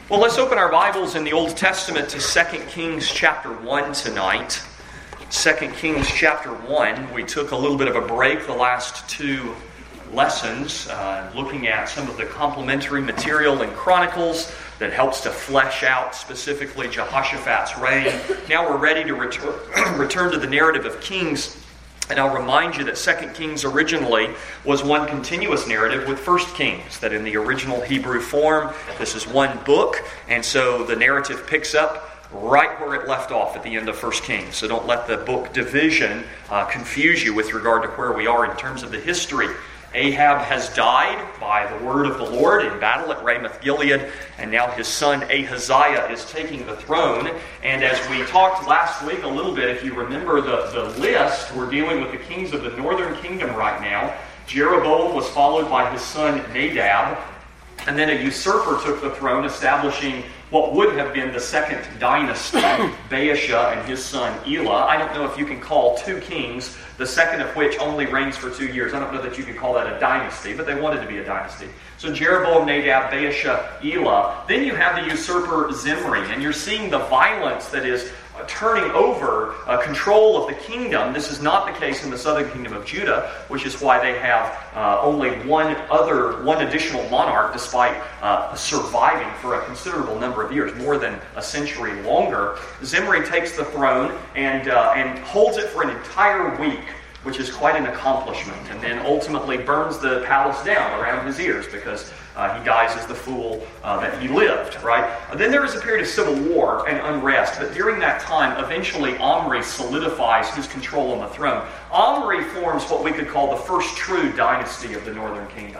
Well, let's open our Bibles in the Old Testament to 2 Kings chapter 1 tonight. 2 Kings chapter 1. We took a little bit of a break the last two lessons, looking at some of the complementary material in Chronicles that helps to flesh out specifically Jehoshaphat's reign. Now we're ready to return to the narrative of Kings. And I'll remind you that 2 Kings originally was one continuous narrative with 1 Kings, that in the original Hebrew form, this is one book, and so the narrative picks up right where it left off at the end of 1 Kings. So don't let the book division confuse you with regard to where we are in terms of the history. Ahab has died by the word of the Lord in battle at Ramoth-Gilead, and now his son Ahaziah is taking the throne. And as we talked last week a little bit, if you remember the list, we're dealing with the kings of the northern kingdom right now. Jeroboam was followed by his son Nadab, and then a usurper took the throne, establishing what would have been the second dynasty, Baasha and his son Elah. I don't know if you can call two kings, the second of which only reigns for 2 years. I don't know that you can call that a dynasty, but they wanted to be a dynasty. So Jeroboam, Nadab, Baasha, Elah. Then you have the usurper Zimri, and you're seeing the violence that is turning over control of the kingdom. This is not the case in the southern kingdom of Judah, which is why they have only one additional monarch, despite surviving for a considerable number of years, more than a century longer. Zimri takes the throne and holds it for an entire week, which is quite an accomplishment, and then ultimately burns the palace down around his ears because he dies as the fool that he lived, right? Then there is a period of civil war and unrest, but during that time, eventually Omri solidifies his control on the throne. Omri forms what we could call the first true dynasty of the northern kingdom.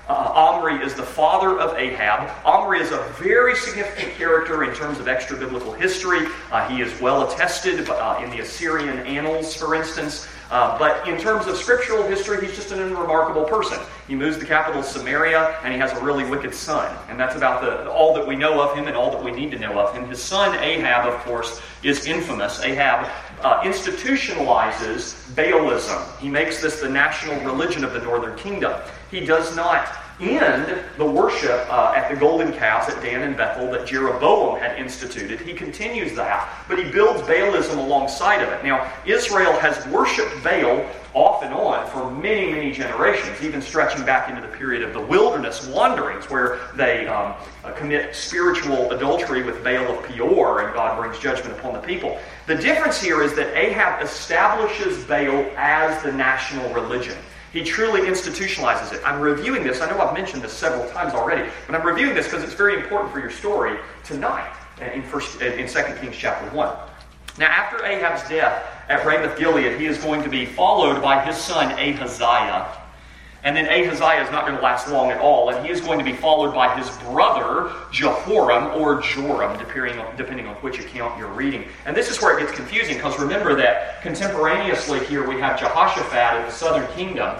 Omri is the father of Ahab. Omri is a very significant character in terms of extra-biblical history. He is well attested in the Assyrian annals, for instance. But in terms of scriptural history, he's just an unremarkable person. He moves the capital Samaria, and he has a really wicked son. And that's about all that we know of him and all that we need to know of him. His son Ahab, of course, is infamous. Ahab institutionalizes Baalism. He makes this the national religion of the northern kingdom. He does not end the worship at the golden calves at Dan and Bethel that Jeroboam had instituted. He continues that, but he builds Baalism alongside of it. Now, Israel has worshipped Baal off and on for many, many generations, even stretching back into the period of the wilderness wanderings, where they commit spiritual adultery with Baal of Peor, and God brings judgment upon the people. The difference here is that Ahab establishes Baal as the national religion. He truly institutionalizes it. I'm reviewing this. I know I've mentioned this several times already, but I'm reviewing this because it's very important for your story tonight in 2 Kings chapter 1. Now, after Ahab's death at Ramoth-Gilead, he is going to be followed by his son Ahaziah. And then Ahaziah is not going to last long at all, and he is going to be followed by his brother Jehoram, or Joram, depending on which account you're reading. And this is where it gets confusing, because remember that contemporaneously here we have Jehoshaphat in the southern kingdom,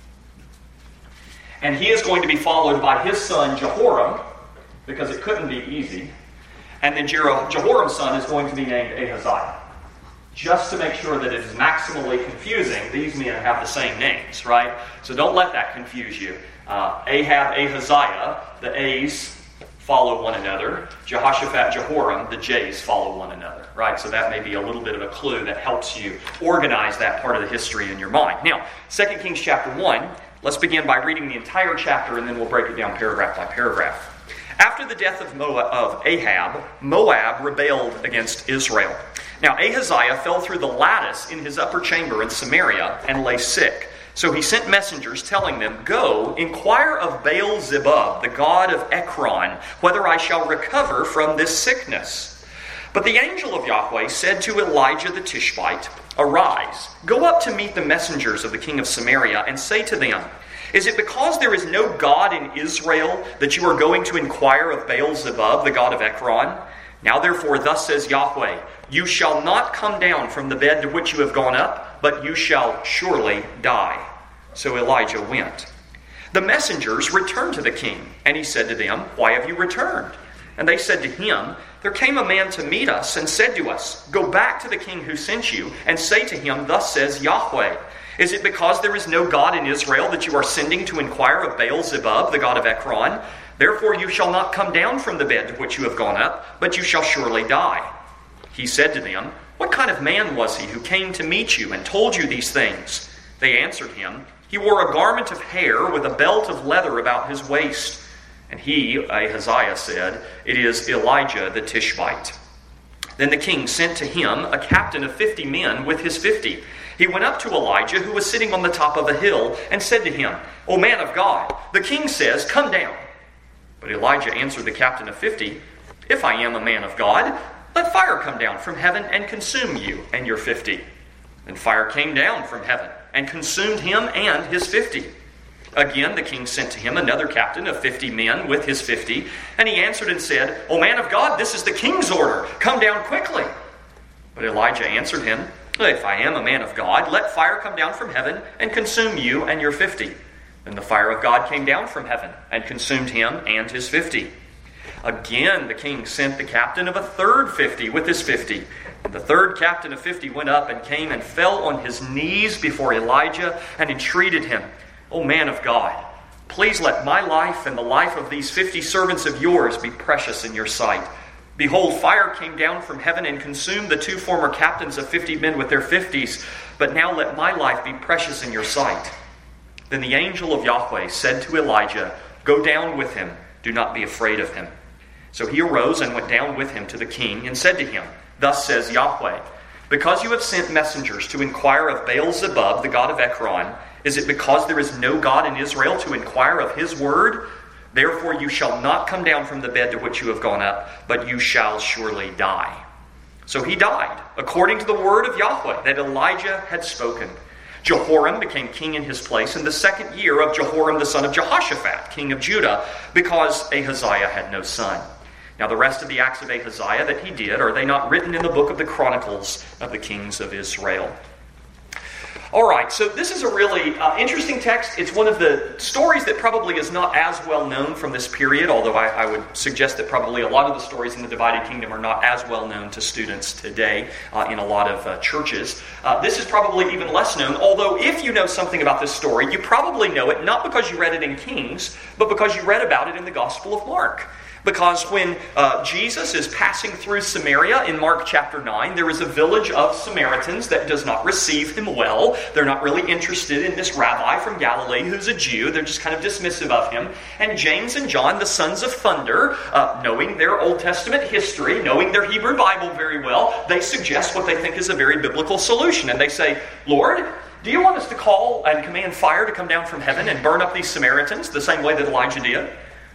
and he is going to be followed by his son Jehoram, because it couldn't be easy. And then Jehoram's son is going to be named Ahaziah. Just to make sure that it is maximally confusing, these men have the same names, right? So don't let that confuse you. Ahab, Ahaziah, the A's follow one another. Jehoshaphat, Jehoram, the J's follow one another, right? So that may be a little bit of a clue that helps you organize that part of the history in your mind. Now, 2 Kings chapter 1, let's begin by reading the entire chapter, and then we'll break it down paragraph by paragraph. After the death of Ahab, Moab rebelled against Israel. Now Ahaziah fell through the lattice in his upper chamber in Samaria and lay sick. So he sent messengers telling them, "Go, inquire of Baal-zebub, the god of Ekron, whether I shall recover from this sickness." But the angel of Yahweh said to Elijah the Tishbite, "Arise, go up to meet the messengers of the king of Samaria, and say to them, is it because there is no God in Israel that you are going to inquire of Baal-zebub, the god of Ekron? Now therefore, thus says Yahweh, you shall not come down from the bed to which you have gone up, but you shall surely die." So Elijah went. The messengers returned to the king, and he said to them, "Why have you returned?" And they said to him, "There came a man to meet us and said to us, 'Go back to the king who sent you, and say to him, thus says Yahweh, is it because there is no God in Israel that you are sending to inquire of Baal-zebub, the god of Ekron?' Therefore you shall not come down from the bed to which you have gone up, but you shall surely die. He said to them, What kind of man was he who came to meet you and told you these things? They answered him, He wore a garment of hair with a belt of leather about his waist. And he, Ahaziah, said, It is Elijah the Tishbite. Then the king sent to him a captain of 50 men with his 50. He went up to Elijah, who was sitting on the top of a hill, and said to him, O man of God, the king says, Come down. But Elijah answered the captain of 50, If I am a man of God, let fire come down from heaven and consume you and your 50. And fire came down from heaven and consumed him and his 50. Again, the king sent to him another captain of 50 men with his 50. And he answered and said, O man of God, this is the king's order. Come down quickly. But Elijah answered him, If I am a man of God, let fire come down from heaven and consume you and your 50. Then the fire of God came down from heaven and consumed him and his 50. Again, the king sent the captain of a third 50 with his 50. And the third captain of 50 went up and came and fell on his knees before Elijah and entreated him, O man of God, please let my life and the life of these 50 servants of yours be precious in your sight. Behold, fire came down from heaven and consumed the 2 former captains of 50 men with their 50s. But now let my life be precious in your sight. Then the angel of Yahweh said to Elijah, Go down with him. Do not be afraid of him. So he arose and went down with him to the king and said to him, Thus says Yahweh, Because you have sent messengers to inquire of Baal-zebub, the god of Ekron, is it because there is no God in Israel to inquire of his word? Therefore you shall not come down from the bed to which you have gone up, but you shall surely die. So he died, according to the word of Yahweh that Elijah had spoken. Jehoram became king in his place in the 2nd year of Jehoram the son of Jehoshaphat, king of Judah, because Ahaziah had no son. Now the rest of the acts of Ahaziah that he did, are they not written in the book of the Chronicles of the kings of Israel? All right, so this is a really interesting text. It's one of the stories that probably is not as well known from this period, although I would suggest that probably a lot of the stories in the divided kingdom are not as well known to students today in a lot of churches. This is probably even less known, although if you know something about this story, you probably know it not because you read it in Kings, but because you read about it in the Gospel of Mark. Because when Jesus is passing through Samaria in Mark chapter 9, there is a village of Samaritans that does not receive him well. They're not really interested in this rabbi from Galilee who's a Jew. They're just kind of dismissive of him. And James and John, the sons of thunder, knowing their Old Testament history, knowing their Hebrew Bible very well, they suggest what they think is a very biblical solution. And they say, Lord, do you want us to call and command fire to come down from heaven and burn up these Samaritans the same way that Elijah did?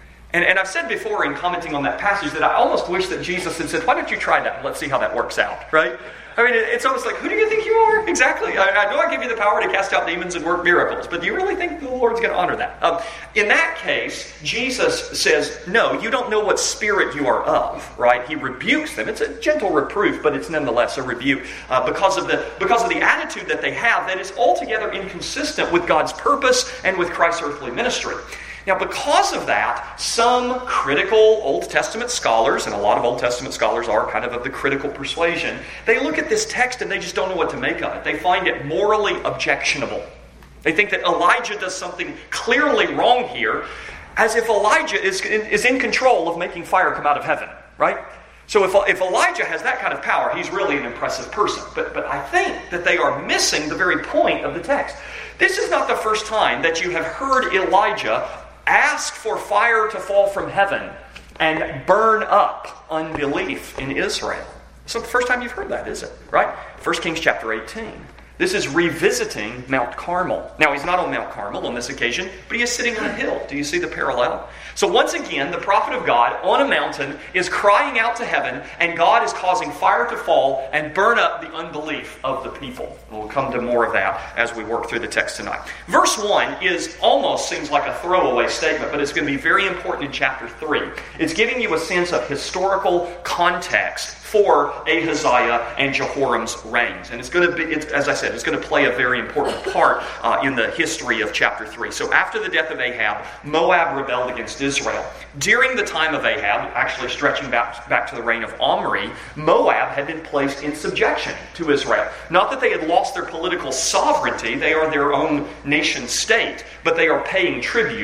And I've said before in commenting on that passage that I almost wish that Jesus had said, why don't you try that and let's see how that works out, right? I mean, it's almost like, who do you think you are? Exactly. I know I give you the power to cast out demons and work miracles, but do you really think the Lord's going to honor that? In that case, Jesus says, no, you don't know what spirit you are of, right? He rebukes them. It's a gentle reproof, but it's nonetheless a rebuke because of the attitude that they have that is altogether inconsistent with God's purpose and with Christ's earthly ministry. Now, because of that, some critical Old Testament scholars, and a lot of Old Testament scholars are kind of the critical persuasion, they look at this text and they just don't know what to make of it. They find it morally objectionable. They think that Elijah does something clearly wrong here, as if Elijah is in control of making fire come out of heaven, right? So if Elijah has that kind of power, he's really an impressive person. But I think that they are missing the very point of the text. This is not the first time that you have heard Elijah ask for fire to fall from heaven and burn up unbelief in Israel. It's not the first time you've heard that, is it? Right? 1 Kings chapter 18. This is revisiting Mount Carmel. Now, he's not on Mount Carmel on this occasion, but he is sitting on a hill. Do you see the parallel? So once again, the prophet of God on a mountain is crying out to heaven, and God is causing fire to fall and burn up the unbelief of the people. And we'll come to more of that as we work through the text tonight. Verse 1 almost seems like a throwaway statement, but it's going to be very important in chapter 3. It's giving you a sense of historical context for Ahaziah and Jehoram's reigns. And it's going to be, as I said, it's going to play a very important part in the history of chapter 3. So after the death of Ahab, Moab rebelled against Israel. During the time of Ahab, actually stretching back to the reign of Omri, Moab had been placed in subjection to Israel. Not that they had lost their political sovereignty, they are their own nation state, but they are paying tribute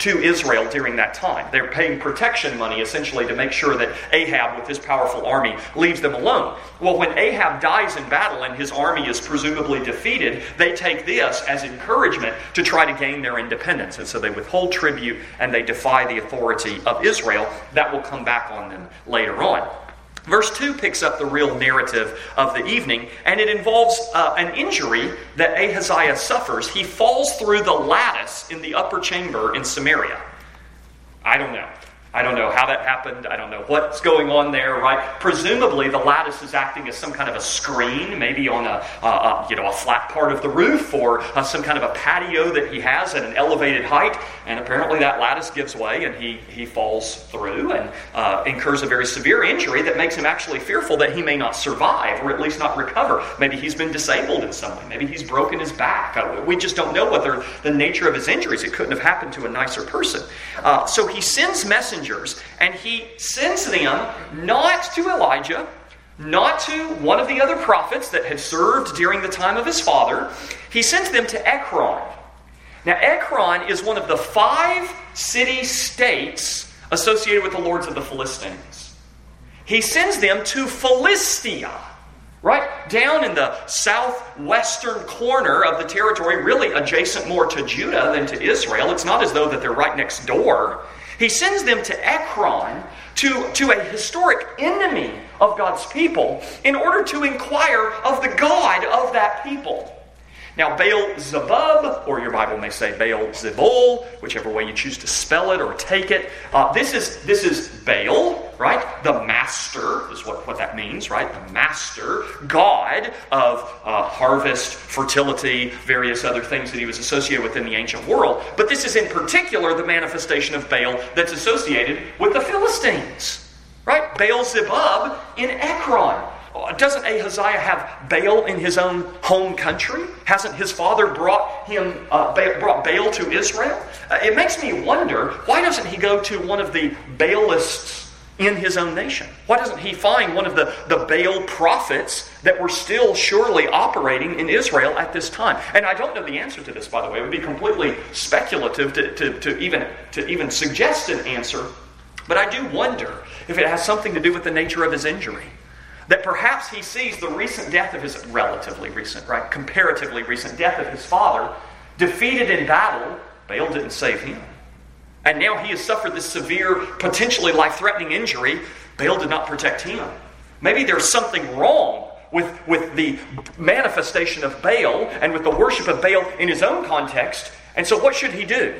to Israel during that time. They're paying protection money, essentially, to make sure that Ahab, with his powerful army, leaves them alone. Well, when Ahab dies in battle and his army is presumably defeated, they take this as encouragement to try to gain their independence. And so they withhold tribute and they defy the authority of Israel. That will come back on them later on. Verse 2 picks up the real narrative of the evening, and it involves an injury that Ahaziah suffers. He falls through the lattice in the upper chamber in Samaria. I don't know how that happened. I don't know what's going on there, right? Presumably, the lattice is acting as some kind of a screen, maybe on a flat part of the roof, or some kind of a patio that he has at an elevated height. And apparently, that lattice gives way, and he falls through and incurs a very severe injury that makes him actually fearful that he may not survive, or at least not recover. Maybe he's been disabled in some way. Maybe he's broken his back. We just don't know what the nature of his injuries. It couldn't have happened to a nicer person. So he sends messengers, and he sends them not to Elijah, not to one of the other prophets that had served during the time of his father. He sends them to Ekron. Now, Ekron is one of the 5 city-states associated with the lords of the Philistines. He sends them to Philistia, right down in the southwestern corner of the territory, really adjacent more to Judah than to Israel. It's not as though that they're right next door. He sends them to Ekron, to a historic enemy of God's people, in order to inquire of the God of that people. Now, Baal-zebub, or your Bible may say Baal-zebul, whichever way you choose to spell it or take it. This is Baal, right? The master is what that means, right? The master, God of harvest, fertility, various other things that he was associated with in the ancient world. But this is in particular the manifestation of Baal that's associated with the Philistines, right? Baal-zebub in Ekron. Doesn't Ahaziah have Baal in his own home country? Hasn't his father brought Baal to Israel? It makes me wonder, why doesn't he go to one of the Baalists in his own nation? Why doesn't he find one of the Baal prophets that were still surely operating in Israel at this time? And I don't know the answer to this, by the way. It would be completely speculative to even suggest an answer. But I do wonder if it has something to do with the nature of his injury. That perhaps he sees the recent death of his, comparatively recent death of his father, defeated in battle. Baal didn't save him. And now he has suffered this severe, potentially life-threatening injury. Baal did not protect him. Maybe there's something wrong with the manifestation of Baal and with the worship of Baal in his own context. And so what should he do?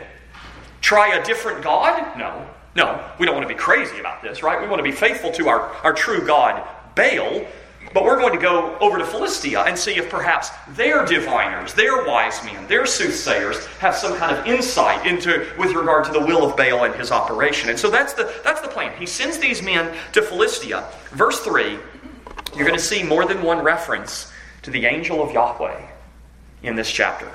Try a different God? No, we don't want to be crazy about this, right? We want to be faithful to our true God, Baal, but we're going to go over to Philistia and see if perhaps their diviners, their wise men, their soothsayers have some kind of insight with regard to the will of Baal and his operation. And so that's the plan. He sends these men to Philistia. Verse 3, you're going to see more than one reference to the angel of Yahweh in this chapter.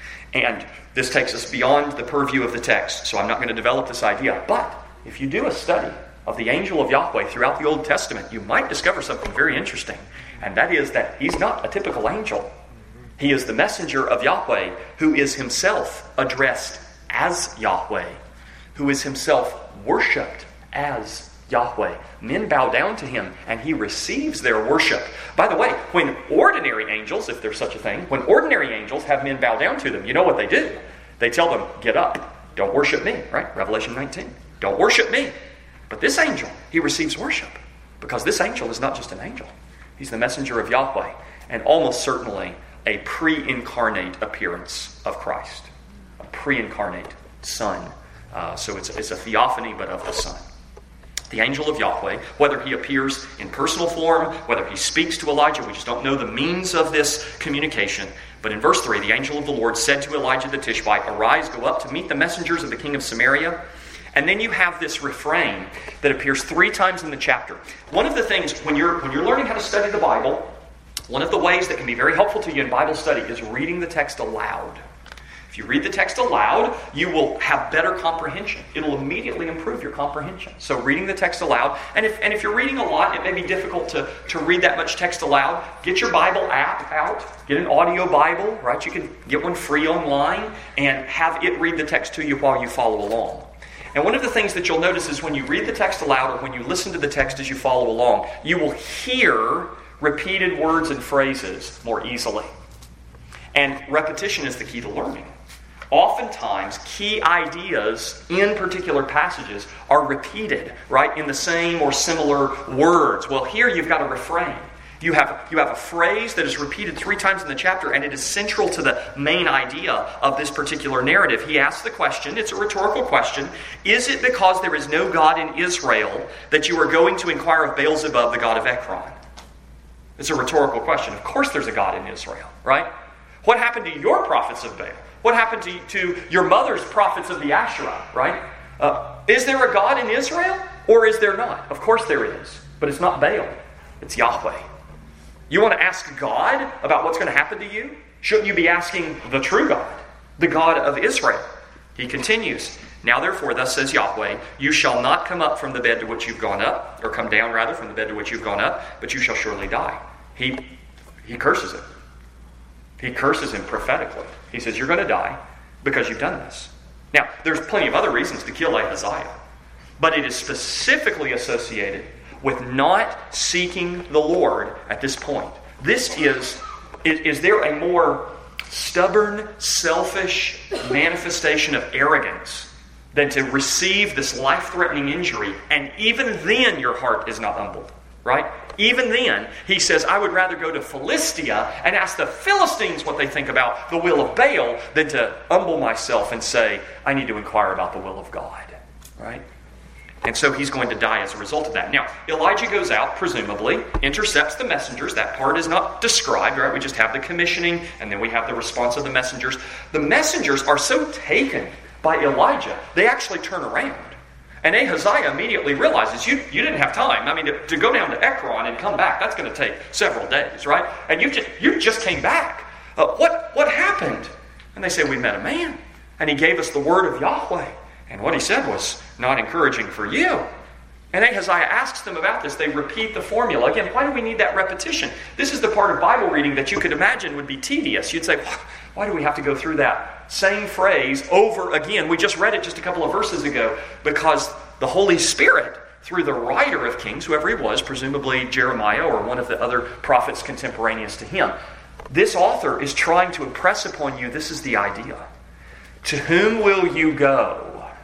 And this takes us beyond the purview of the text, so I'm not going to develop this idea. But if you do a study of the angel of Yahweh throughout the Old Testament, you might discover something very interesting. And that is that he's not a typical angel. He is the messenger of Yahweh, who is himself addressed as Yahweh, who is himself worshipped as Yahweh. Men bow down to him, and he receives their worship. By the way, when ordinary angels, if there's such a thing, when ordinary angels have men bow down to them, you know what they do? They tell them, get up, don't worship me, right? Revelation 19. Don't worship me. But this angel, he receives worship, because this angel is not just an angel. He's the messenger of Yahweh, and almost certainly a pre-incarnate appearance of Christ, a pre-incarnate Son. So it's a theophany, but of the Son. The angel of Yahweh, whether he appears in personal form, whether he speaks to Elijah, we just don't know the means of this communication. But in verse 3, the angel of the Lord said to Elijah the Tishbite, "Arise, go up to meet the messengers of the king of Samaria." And then you have this refrain that appears 3 times in the chapter. One of the things, when you're learning how to study the Bible, one of the ways that can be very helpful to you in Bible study is reading the text aloud. If you read the text aloud, you will have better comprehension. It'll immediately improve your comprehension. So reading the text aloud, and if you're reading a lot, it may be difficult to read that much text aloud. Get your Bible app out. Get an audio Bible, right? You can get one free online and have it read the text to you while you follow along. And one of the things that you'll notice is when you read the text aloud or when you listen to the text as you follow along, you will hear repeated words and phrases more easily. And repetition is the key to learning. Oftentimes, key ideas in particular passages are repeated, right, in the same or similar words. Well, here you've got a refrain. You have a phrase that is repeated 3 times in the chapter, and it is central to the main idea of this particular narrative. He asks the question, it's a rhetorical question, is it because there is no God in Israel that you are going to inquire of Beelzebub, the god of Ekron? It's a rhetorical question. Of course there's a God in Israel, right? What happened to your prophets of Baal? What happened to your mother's prophets of the Asherah, right? Is there a God in Israel or is there not? Of course there is, but it's not Baal. It's Yahweh. You want to ask God about what's going to happen to you? Shouldn't you be asking the true God, the God of Israel? He continues, now therefore, thus says Yahweh, you shall not come up from the bed to which you've gone up, or come down rather from the bed to which you've gone up, but you shall surely die. He curses him. He curses him prophetically. He says, you're going to die because you've done this. Now, there's plenty of other reasons to kill Ahaziah, but it is specifically associated with not seeking the Lord at this point. This is there a more stubborn, selfish manifestation of arrogance than to receive this life-threatening injury, and even then your heart is not humbled, right? Even then, he says, I would rather go to Philistia and ask the Philistines what they think about the will of Baal than to humble myself and say, I need to inquire about the will of God, right? And so he's going to die as a result of that. Now, Elijah goes out, presumably, intercepts the messengers. That part is not described, right? We just have the commissioning, and then we have the response of the messengers. The messengers are so taken by Elijah, they actually turn around. And Ahaziah immediately realizes, you didn't have time. I mean, to go down to Ekron and come back, that's going to take several days, right? And you just came back. What happened? And they say, we met a man, and he gave us the word of Yahweh. And what he said was not encouraging for you. And Ahaziah asks them about this. They repeat the formula. Again, why do we need that repetition? This is the part of Bible reading that you could imagine would be tedious. You'd say, why do we have to go through that same phrase over again? We just read it just a couple of verses ago because the Holy Spirit, through the writer of Kings, whoever he was, presumably Jeremiah or one of the other prophets contemporaneous to him, this author is trying to impress upon you, this is the idea. To whom will you go?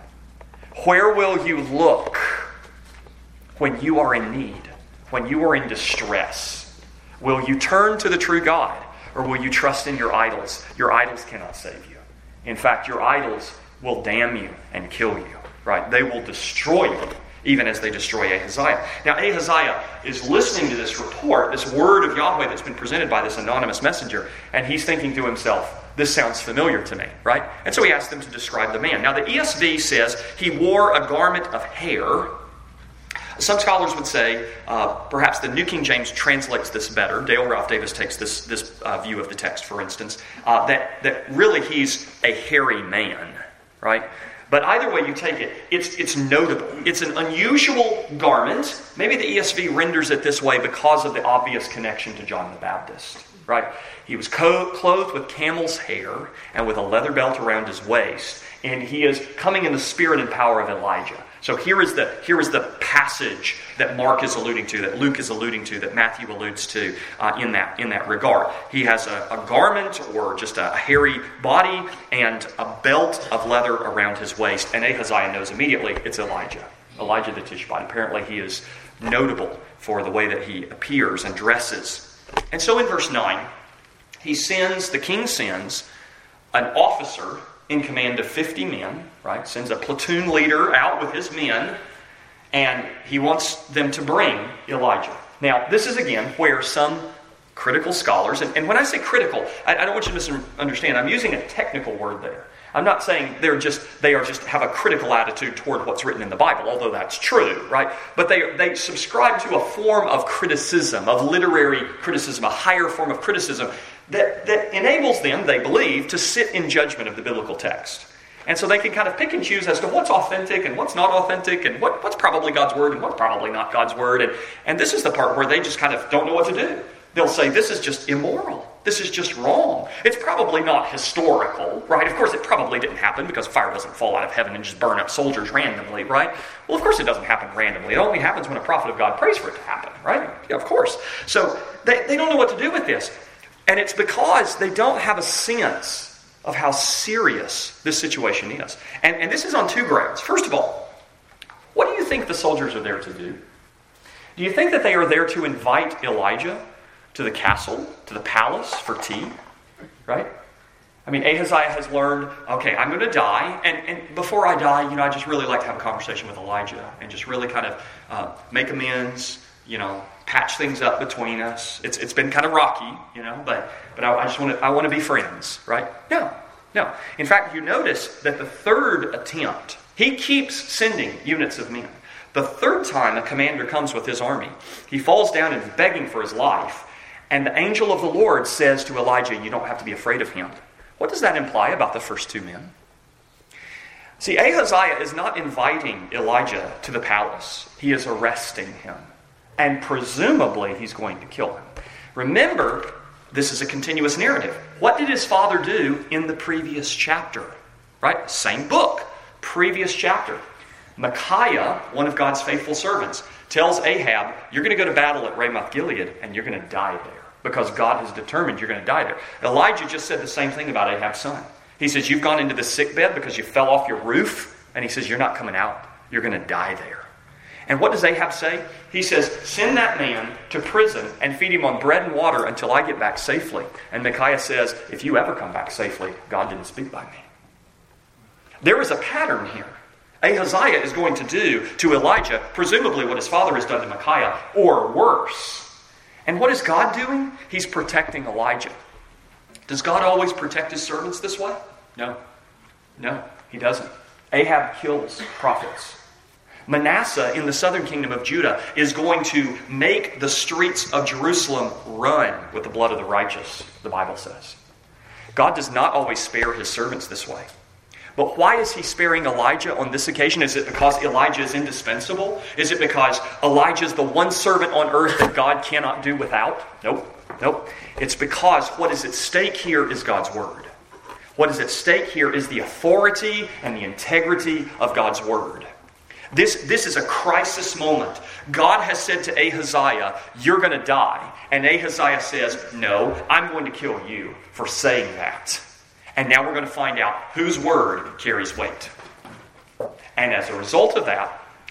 Where will you look when you are in need, when you are in distress? Will you turn to the true God, or will you trust in your idols? Your idols cannot save you. In fact, your idols will damn you and kill you, right? They will destroy you, even as they destroy Ahaziah. Now, Ahaziah is listening to this report, this word of Yahweh that's been presented by this anonymous messenger, and he's thinking to himself, this sounds familiar to me, right? And so he asked them to describe the man. Now, the ESV says he wore a garment of hair. Some scholars would say, perhaps the New King James translates this better. Dale Ralph Davis takes this view of the text, for instance, that really he's a hairy man, right? But either way you take it, it's notable. It's an unusual garment. Maybe the ESV renders it this way because of the obvious connection to John the Baptist, right? He was clothed with camel's hair and with a leather belt around his waist, and he is coming in the spirit and power of Elijah. So here is the passage that Mark is alluding to, that Luke is alluding to, that Matthew alludes to in that regard. He has a garment or just a hairy body and a belt of leather around his waist, and Ahaziah knows immediately it's Elijah the Tishbite. Apparently he is notable for the way that he appears and dresses. And so in verse 9, the king sends an officer in command of 50 men, right? Sends a platoon leader out with his men, and he wants them to bring Elijah. Now, this is again where some critical scholars, and when I say critical, I don't want you to misunderstand. I'm using a technical word there. I'm not saying they have a critical attitude toward what's written in the Bible, although that's true, right? But they subscribe to a form of criticism, of literary criticism, a higher form of criticism that enables them, they believe, to sit in judgment of the biblical text. And so they can kind of pick and choose as to what's authentic and what's not authentic and what's probably God's Word and what's probably not God's Word. And this is the part where they just kind of don't know what to do. They'll say, this is just immoral. This is just wrong. It's probably not historical, right? Of course, it probably didn't happen because fire doesn't fall out of heaven and just burn up soldiers randomly, right? Well, of course it doesn't happen randomly. It only happens when a prophet of God prays for it to happen, right? Yeah, of course. So they don't know what to do with this. And it's because they don't have a sense of how serious this situation is. And this is on two grounds. First of all, what do you think the soldiers are there to do? Do you think that they are there to invite Elijah to the castle, to the palace for tea? Right? I mean, Ahaziah has learned, okay, I'm going to die, and before I die, I just really like to have a conversation with Elijah and just really kind of make amends, patch things up between us. It's been kind of rocky, but I want to be friends, right? No. In fact, you notice that the third attempt, he keeps sending units of men. The third time a commander comes with his army, he falls down and is begging for his life. And the angel of the Lord says to Elijah, you don't have to be afraid of him. What does that imply about the first two men? See, Ahaziah is not inviting Elijah to the palace. He is arresting him. And presumably he's going to kill him. Remember, this is a continuous narrative. What did his father do in the previous chapter? Right? Same book. Previous chapter. Micaiah, one of God's faithful servants, tells Ahab, you're going to go to battle at Ramoth Gilead and you're going to die there because God has determined you're going to die there. Elijah just said the same thing about Ahab's son. He says, you've gone into the sickbed because you fell off your roof, and he says, you're not coming out. You're going to die there. And what does Ahab say? He says, send that man to prison and feed him on bread and water until I get back safely. And Micaiah says, if you ever come back safely, God didn't speak by me. There is a pattern here. Ahaziah is going to do to Elijah presumably what his father has done to Micaiah, or worse. And what is God doing? He's protecting Elijah. Does God always protect his servants this way? No, he doesn't. Ahab kills prophets. Manasseh in the southern kingdom of Judah is going to make the streets of Jerusalem run with the blood of the righteous, the Bible says. God does not always spare his servants this way. But why is he sparing Elijah on this occasion? Is it because Elijah is indispensable? Is it because Elijah is the one servant on earth that God cannot do without? Nope. It's because what is at stake here is God's word. What is at stake here is the authority and the integrity of God's word. This is a crisis moment. God has said to Ahaziah, you're going to die. And Ahaziah says, no, I'm going to kill you for saying that. And now we're going to find out whose word carries weight. And as a result of that,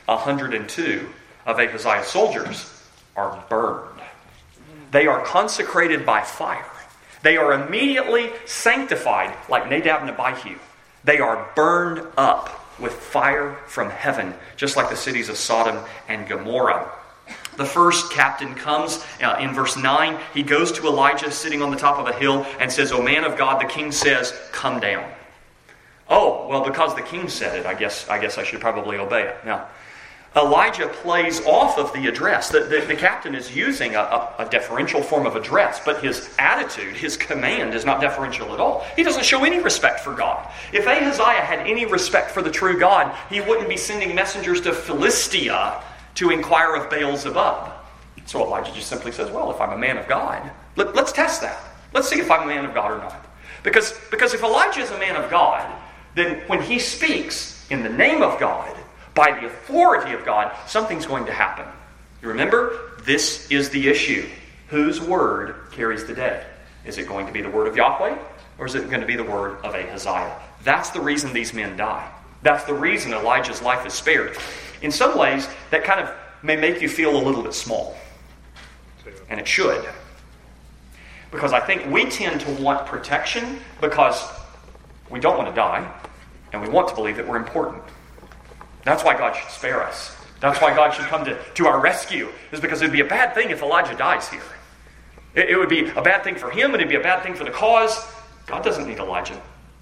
102 of Ahaziah's soldiers are burned. They are consecrated by fire. They are immediately sanctified like Nadab and Abihu. They are burned up with fire from heaven, just like the cities of Sodom and Gomorrah. The first captain comes in verse 9. He goes to Elijah sitting on the top of a hill and says, O man of God, the king says, come down. Oh, well, because the king said it, I guess I should probably obey it. Now, Elijah plays off of the address. The captain is using a deferential form of address, but his attitude, his command is not deferential at all. He doesn't show any respect for God. If Ahaziah had any respect for the true God, he wouldn't be sending messengers to Philistia to inquire of Beelzebub. So Elijah just simply says, well, if I'm a man of God, let's test that. Let's see if I'm a man of God or not. Because if Elijah is a man of God, then when he speaks in the name of God, by the authority of God, something's going to happen. You remember, this is the issue. Whose word carries the day? Is it going to be the word of Yahweh, or is it going to be the word of Ahaziah? That's the reason these men die. That's the reason Elijah's life is spared. In some ways, that kind of may make you feel a little bit small. And it should. Because I think we tend to want protection because we don't want to die, and we want to believe that we're important. That's why God should spare us. That's why God should come to our rescue, is because it would be a bad thing if Elijah dies here. It would be a bad thing for him, and it would be a bad thing for the cause. God doesn't need Elijah.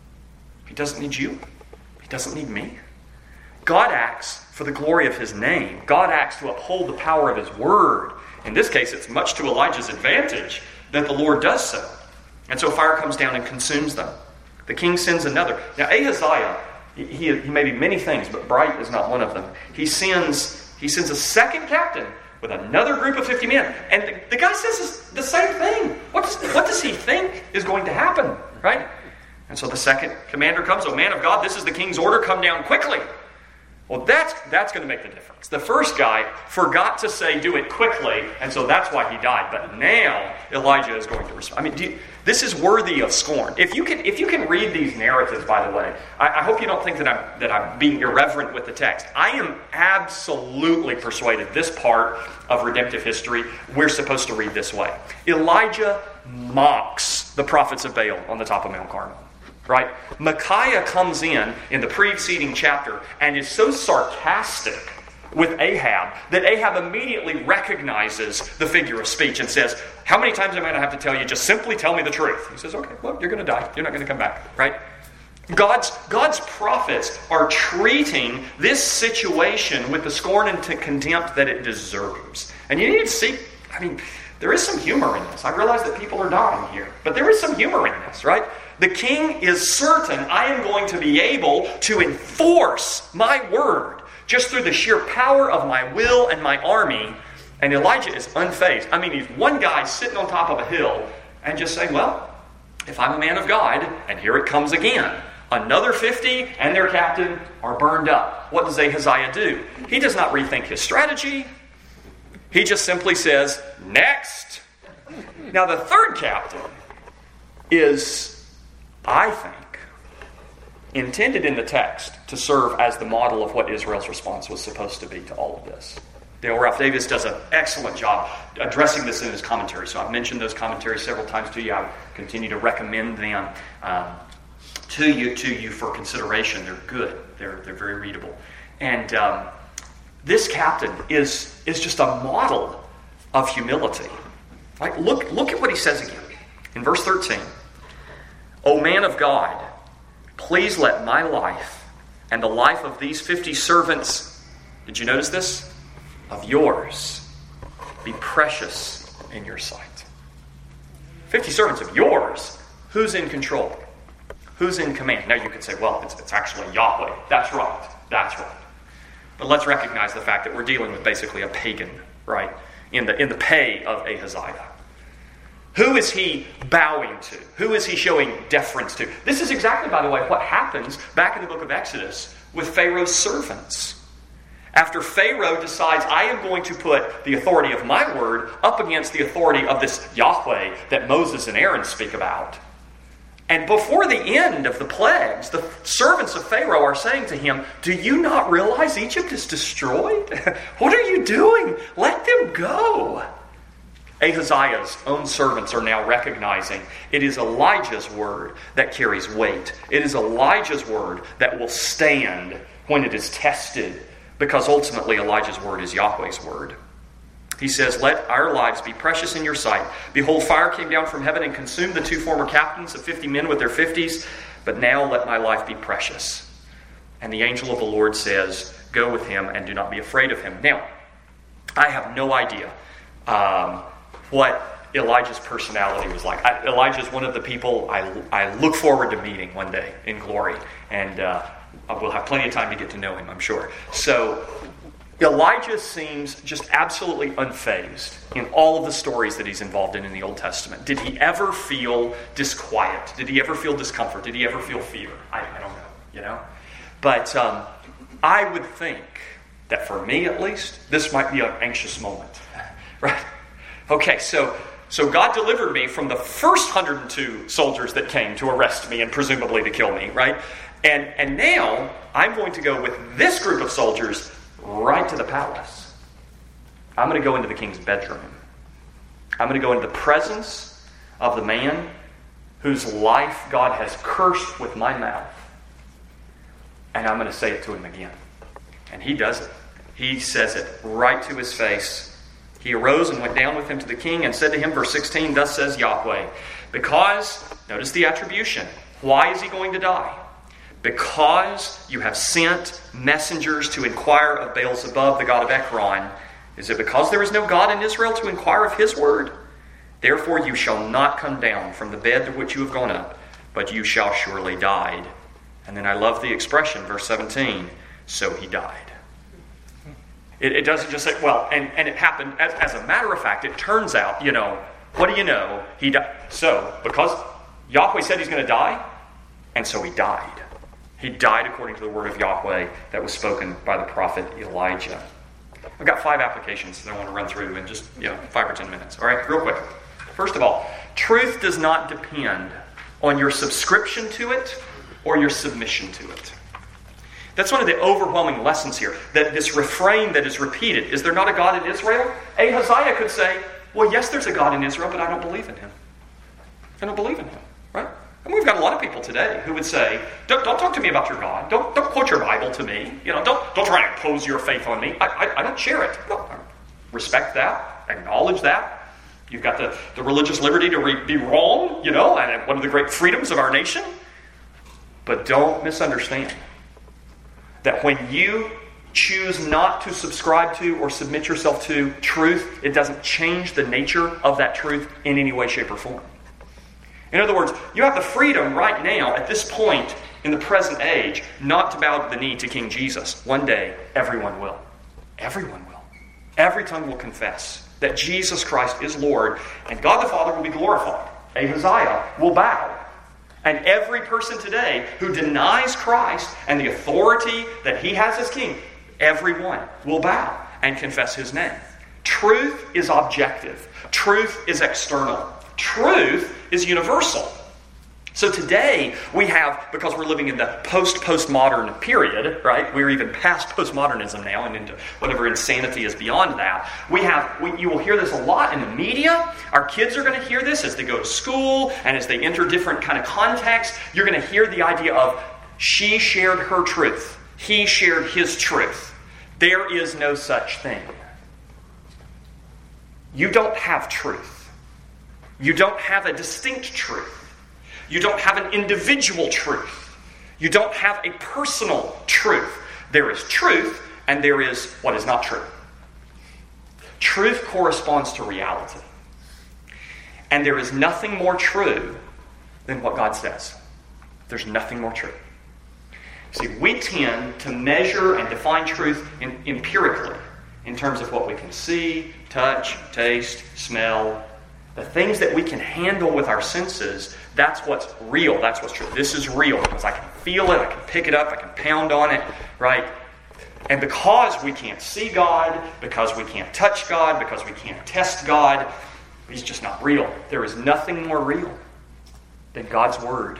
He doesn't need you. He doesn't need me. God acts for the glory of his name. God acts to uphold the power of his word. In this case, it's much to Elijah's advantage that the Lord does so. And so fire comes down and consumes them. The king sends another. Now Ahaziah, he may be many things, but bright is not one of them. He sends a second captain with another group of 50 men. And the guy says the same thing. What does he think is going to happen? Right? And so the second commander comes, "Oh, man of God, this is the king's order. Come down quickly." Well, that's going to make the difference. The first guy forgot to say, "Do it quickly," and so that's why he died. But now Elijah is going to respond. I mean, this is worthy of scorn. If you can read these narratives, by the way, I hope you don't think that I'm being irreverent with the text. I am absolutely persuaded this part of redemptive history we're supposed to read this way. Elijah mocks the prophets of Baal on the top of Mount Carmel. Right? Micaiah comes in the preceding chapter and is so sarcastic with Ahab that Ahab immediately recognizes the figure of speech and says, "How many times am I going to have to tell you? Just simply tell me the truth." He says, "Okay, well, you're going to die. You're not going to come back." Right? God's prophets are treating this situation with the scorn and contempt that it deserves. And you need to see, there is some humor in this. I realize that people are dying here, but there is some humor in this, right? The king is certain, "I am going to be able to enforce my word just through the sheer power of my will and my army." And Elijah is unfazed. He's one guy sitting on top of a hill and just saying, "Well, if I'm a man of God," and here it comes again, another 50 and their captain are burned up. What does Ahaziah do? He does not rethink his strategy. He just simply says, "Next." Now the third captain is, I think, intended in the text to serve as the model of what Israel's response was supposed to be to all of this. Dale Ralph Davis does an excellent job addressing this in his commentary. So I've mentioned those commentaries several times to you. I continue to recommend them to you for consideration. They're good. They're very readable. And this captain is just a model of humility. Like, look at what he says again. In verse 13. "O man of God, please let my life and the life of these 50 servants," did you notice this? "Of yours, be precious in your sight." 50 servants of yours. Who's in control? Who's in command? Now you could say, well, it's actually Yahweh. That's right. But let's recognize the fact that we're dealing with basically a pagan, right? In the pay of Ahaziah. Who is he bowing to? Who is he showing deference to? This is exactly, by the way, what happens back in the book of Exodus with Pharaoh's servants. After Pharaoh decides, "I am going to put the authority of my word up against the authority of this Yahweh that Moses and Aaron speak about." And before the end of the plagues, the servants of Pharaoh are saying to him, "Do you not realize Egypt is destroyed? What are you doing? Let them go." Ahaziah's own servants are now recognizing it is Elijah's word that carries weight. It is Elijah's word that will stand when it is tested, because ultimately Elijah's word is Yahweh's word. He says, "Let our lives be precious in your sight. Behold, fire came down from heaven and consumed the 2 former captains of 50 men with their 50s. But now let my life be precious." And the angel of the Lord says, "Go with him and do not be afraid of him." Now, I have no idea what Elijah's personality was like. Elijah's one of the people I look forward to meeting one day in glory. And we'll have plenty of time to get to know him, I'm sure. So Elijah seems just absolutely unfazed in all of the stories that he's involved in the Old Testament. Did he ever feel disquiet? Did he ever feel discomfort? Did he ever feel fear? I don't know, But I would think that for me, at least, this might be an anxious moment, right? Okay, so God delivered me from the first 102 soldiers that came to arrest me and presumably to kill me, right? And now I'm going to go with this group of soldiers right to the palace. I'm going to go into the king's bedroom. I'm going to go into the presence of the man whose life God has cursed with my mouth. And I'm going to say it to him again. And he does it. He says it right to his face. He arose and went down with him to the king and said to him, verse 16, "Thus says Yahweh, because," notice the attribution, why is he going to die? "Because you have sent messengers to inquire of Baal-zebub, the god of Ekron." Is it because there is no God in Israel to inquire of his word? Therefore you shall not come down from the bed to which you have gone up, but you shall surely die. And then I love the expression, verse 17, so he died. It doesn't just say, well, and it happened, as a matter of fact, it turns out, what do you know? He died. So, because Yahweh said he's going to die, and so he died. He died according to the word of Yahweh that was spoken by the prophet Elijah. I've got 5 applications that I want to run through in just 5 or 10 minutes. All right, real quick. First of all, truth does not depend on your subscription to it or your submission to it. That's one of the overwhelming lessons here, that this refrain that is repeated, is there not a God in Israel? Ahaziah could say, well, yes, there's a God in Israel, but I don't believe in him. I don't believe in him, right? And we've got a lot of people today who would say, don't talk to me about your God. Don't quote your Bible to me. Don't try to impose your faith on me. I don't share it. No, I respect that. Acknowledge that. You've got the religious liberty to be wrong, and one of the great freedoms of our nation. But don't misunderstand that when you choose not to subscribe to or submit yourself to truth, it doesn't change the nature of that truth in any way, shape, or form. In other words, you have the freedom right now, at this point in the present age, not to bow the knee to King Jesus. One day, everyone will. Everyone will. Every tongue will confess that Jesus Christ is Lord, and God the Father will be glorified. Ahaziah will bow. And every person today who denies Christ and the authority that he has as king, everyone will bow and confess his name. Truth is objective. Truth is external. Truth is universal. So today we have, because we're living in the post-postmodern period, right? We're even past postmodernism now and into whatever insanity is beyond that. You will hear this a lot in the media. Our kids are going to hear this as they go to school and as they enter different kind of contexts. You're going to hear the idea of she shared her truth. He shared his truth. There is no such thing. You don't have truth. You don't have a distinct truth. You don't have an individual truth. You don't have a personal truth. There is truth, and there is what is not true. Truth corresponds to reality. And there is nothing more true than what God says. There's nothing more true. See, we tend to measure and define truth empirically in terms of what we can see, touch, taste, smell. The things that we can handle with our senses, that's what's real. That's what's true. This is real because I can feel it, I can pick it up, I can pound on it, right? And because we can't see God, because we can't touch God, because we can't test God, He's just not real. There is nothing more real than God's Word.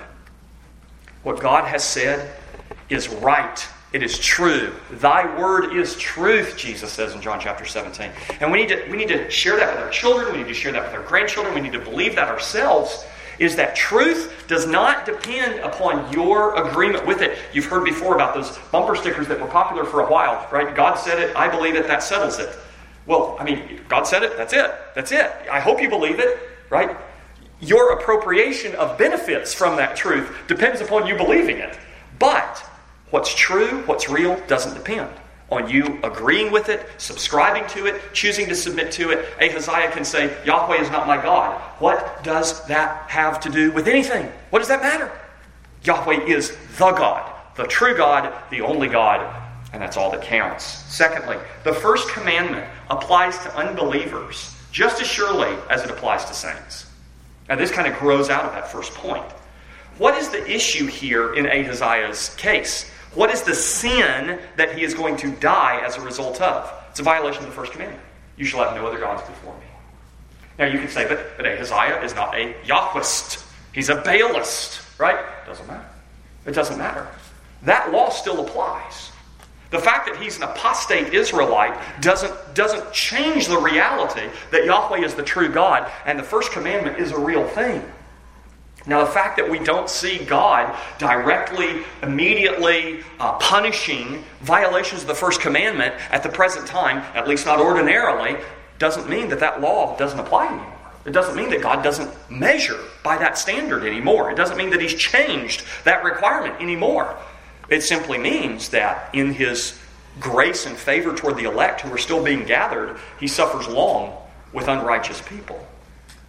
What God has said is right. It is true. Thy word is truth, Jesus says in John chapter 17. And we need to share that with our children. We need to share that with our grandchildren. We need to believe that ourselves, is that truth does not depend upon your agreement with it. You've heard before about those bumper stickers that were popular for a while, right? God said it, I believe it, that settles it. Well, God said it, that's it. That's it. I hope you believe it, right? Your appropriation of benefits from that truth depends upon you believing it. But what's true, what's real, doesn't depend on you agreeing with it, subscribing to it, choosing to submit to it. Ahaziah can say, Yahweh is not my God. What does that have to do with anything? What does that matter? Yahweh is the God, the true God, the only God, and that's all that counts. Secondly, the first commandment applies to unbelievers just as surely as it applies to saints. Now this kind of grows out of that first point. What is the issue here in Ahaziah's case? What is the sin that he is going to die as a result of? It's a violation of the first commandment. You shall have no other gods before me. Now you can say, but Ahaziah is not a Yahwist. He's a Baalist, right? Doesn't matter. It doesn't matter. That law still applies. The fact that he's an apostate Israelite doesn't change the reality that Yahweh is the true God and the first commandment is a real thing. Now, the fact that we don't see God directly, immediately punishing violations of the first commandment at the present time, at least not ordinarily, doesn't mean that law doesn't apply anymore. It doesn't mean that God doesn't measure by that standard anymore. It doesn't mean that He's changed that requirement anymore. It simply means that in His grace and favor toward the elect who are still being gathered, He suffers long with unrighteous people.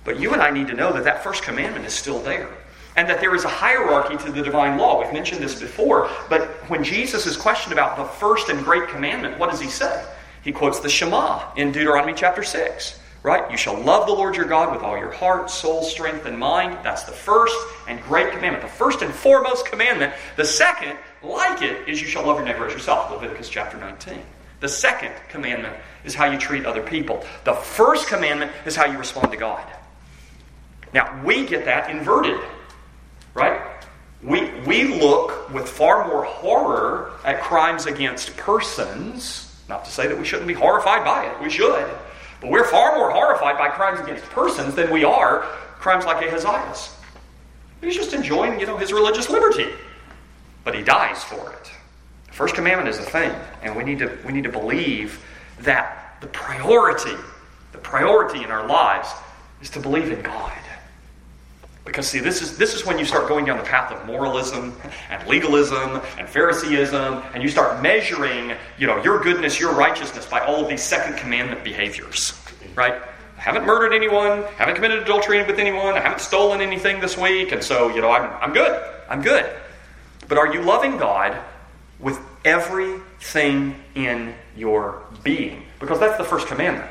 But you and I need to know that that first commandment is still there. And that there is a hierarchy to the divine law. We've mentioned this before, but when Jesus is questioned about the first and great commandment, what does he say? He quotes the Shema in Deuteronomy chapter 6, right? You shall love the Lord your God with all your heart, soul, strength, and mind. That's the first and great commandment. The first and foremost commandment. The second, like it, is you shall love your neighbor as yourself, Leviticus chapter 19. The second commandment is how you treat other people. The first commandment is how you respond to God. Now, we get that inverted. Right? We look with far more horror at crimes against persons. Not to say that we shouldn't be horrified by it. We should. But we're far more horrified by crimes against persons than we are crimes like Ahaziah's. He's just enjoying, his religious liberty. But he dies for it. The first commandment is the thing. And we need to believe that the priority in our lives is to believe in God. Because see, this is when you start going down the path of moralism and legalism and Phariseeism, and you start measuring, your goodness, your righteousness by all of these second commandment behaviors, right? I haven't murdered anyone, haven't committed adultery with anyone, I haven't stolen anything this week, and so, I'm good. I'm good. But are you loving God with everything in your being? Because that's the first commandment.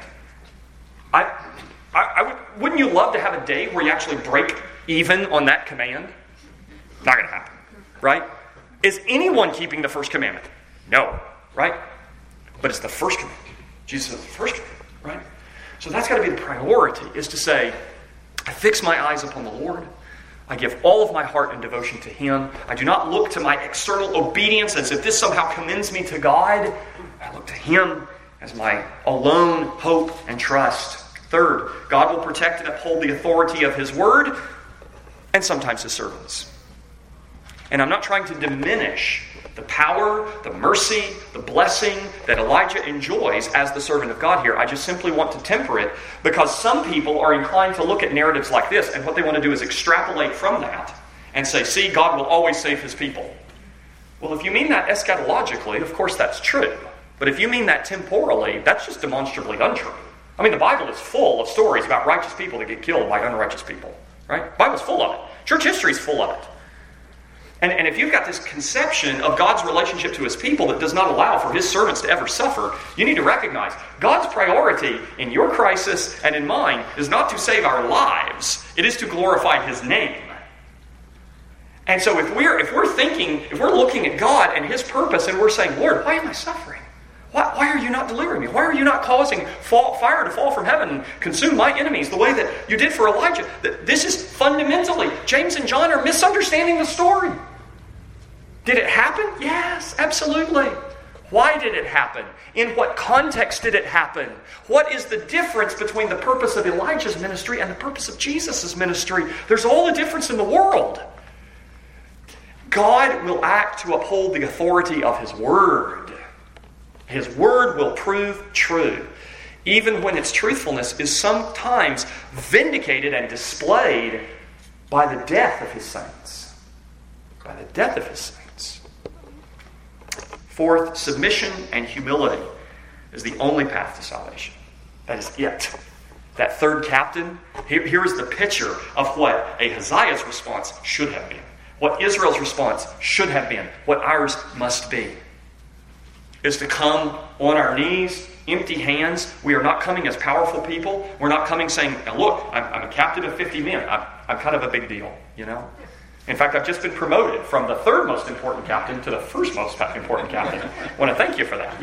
Wouldn't you love to have a day where you actually break even on that command? Not going to happen, right? Is anyone keeping the first commandment? No, right? But it's the first commandment. Jesus says the first commandment, right? So that's got to be the priority, is to say, I fix my eyes upon the Lord. I give all of my heart and devotion to Him. I do not look to my external obedience as if this somehow commends me to God. I look to Him as my alone hope and trust. Third, God will protect and uphold the authority of His Word and sometimes His servants. And I'm not trying to diminish the power, the mercy, the blessing that Elijah enjoys as the servant of God here. I just simply want to temper it because some people are inclined to look at narratives like this, and what they want to do is extrapolate from that and say, see, God will always save His people. Well, if you mean that eschatologically, of course that's true. But if you mean that temporally, that's just demonstrably untrue. I mean, the Bible is full of stories about righteous people that get killed by unrighteous people. Right? The Bible's full of it. Church history is full of it. And if you've got this conception of God's relationship to His people that does not allow for His servants to ever suffer, you need to recognize God's priority in your crisis and in mine is not to save our lives. It is to glorify His name. And so if we're looking at God and His purpose and we're saying, Lord, why am I suffering? Why are you not delivering me? Why are you not causing fire to fall from heaven and consume my enemies the way that you did for Elijah? This is fundamentally, James and John are misunderstanding the story. Did it happen? Yes, absolutely. Why did it happen? In what context did it happen? What is the difference between the purpose of Elijah's ministry and the purpose of Jesus' ministry? There's all the difference in the world. God will act to uphold the authority of His Word. His Word will prove true, even when its truthfulness is sometimes vindicated and displayed by the death of His saints. By the death of His saints. Fourth, submission and humility is the only path to salvation. That is it. That third captain, here is the picture of what Ahaziah's response should have been. What Israel's response should have been. What ours must be. Is to come on our knees, empty hands. We are not coming as powerful people. We're not coming saying, look, I'm a captain of 50 men. I'm kind of a big deal, In fact, I've just been promoted from the third most important captain to the first most important captain. I want to thank you for that,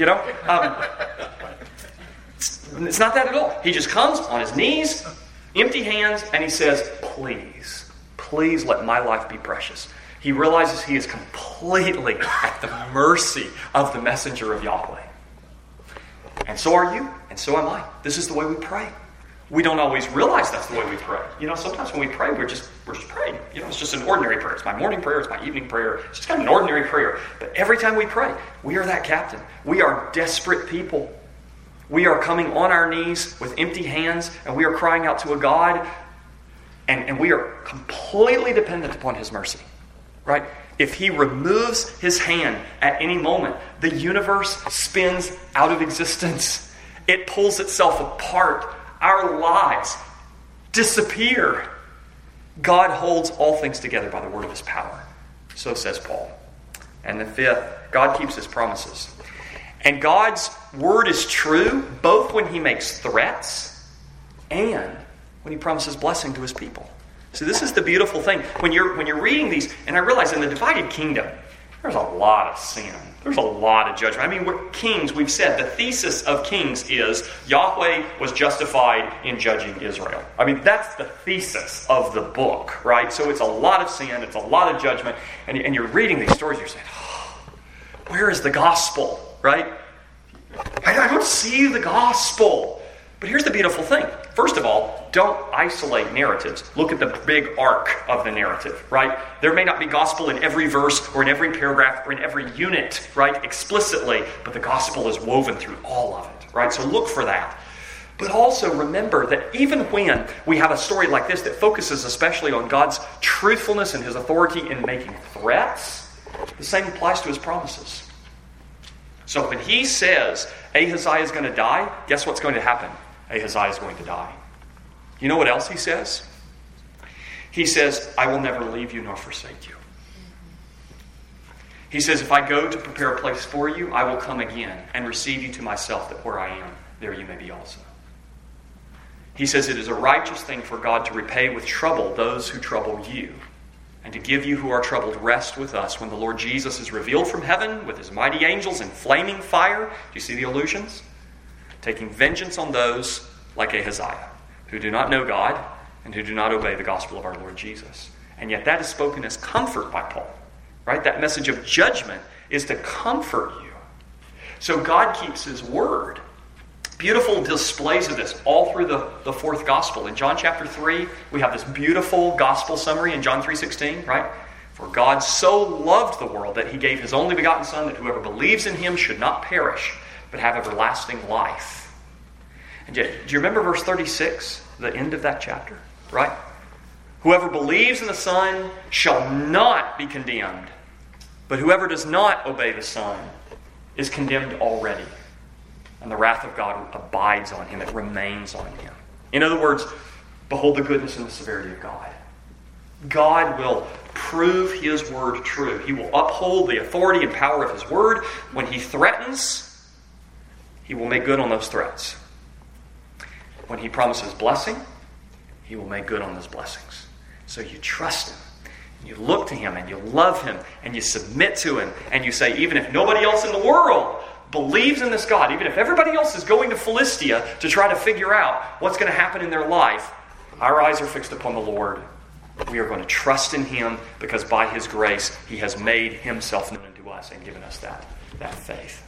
It's not that at all. He just comes on his knees, empty hands, and he says, please let my life be precious. He realizes he is completely at the mercy of the messenger of Yahweh. And so are you, and so am I. This is the way we pray. We don't always realize that's the way we pray. Sometimes when we pray, we're just praying. It's just an ordinary prayer. It's my morning prayer, it's my evening prayer. It's just kind of an ordinary prayer. But every time we pray, we are that captain. We are desperate people. We are coming on our knees with empty hands, and we are crying out to a God, and we are completely dependent upon His mercy. Right? If He removes His hand at any moment, the universe spins out of existence. It pulls itself apart. Our lives disappear. God holds all things together by the word of his power. So says Paul. And the fifth, God keeps his promises. And God's word is true both when he makes threats and when he promises blessing to his people. So this is the beautiful thing. When you're reading these, and I realize in the divided kingdom, there's a lot of sin. There's a lot of judgment. I mean, we're Kings, we've said, the thesis of Kings is Yahweh was justified in judging Israel. I mean, that's the thesis of the book, right? So it's a lot of sin, it's a lot of judgment, and you're reading these stories, you're saying, oh, where is the gospel, right? I don't see the gospel. But here's the beautiful thing. First of all, don't isolate narratives. Look at the big arc of the narrative, right? There may not be gospel in every verse or in every paragraph or in every unit, right, explicitly, but the gospel is woven through all of it, right? So look for that. But also remember that even when we have a story like this that focuses especially on God's truthfulness and his authority in making threats, the same applies to his promises. So when he says Ahaziah is going to die, guess what's going to happen? Ahaziah is going to die. You know what else he says? He says, I will never leave you nor forsake you. He says, if I go to prepare a place for you, I will come again and receive you to myself, that where I am, there you may be also. He says, it is a righteous thing for God to repay with trouble those who trouble you, and to give you who are troubled rest with us when the Lord Jesus is revealed from heaven with his mighty angels in flaming fire. Do you see the allusions? Taking vengeance on those like Ahaziah, who do not know God and who do not obey the gospel of our Lord Jesus. And yet that is spoken as comfort by Paul, right? That message of judgment is to comfort you. So God keeps his word. Beautiful displays of this all through the fourth gospel. In John chapter 3, we have this beautiful gospel summary in John 3:16, right? For God so loved the world that he gave his only begotten Son, that whoever believes in him should not perish, but have everlasting life. And yet, do you remember verse 36, the end of that chapter, right? Whoever believes in the Son shall not be condemned, but whoever does not obey the Son is condemned already. And the wrath of God abides on him. It remains on him. In other words, behold the goodness and the severity of God. God will prove his word true. He will uphold the authority and power of his word. When he threatens, he will make good on those threats. When he promises blessing, he will make good on those blessings. So you trust him. And you look to him and you love him and you submit to him. And you say, even if nobody else in the world believes in this God, even if everybody else is going to Philistia to try to figure out what's going to happen in their life, our eyes are fixed upon the Lord. We are going to trust in him because by his grace he has made himself known to us and given us that faith.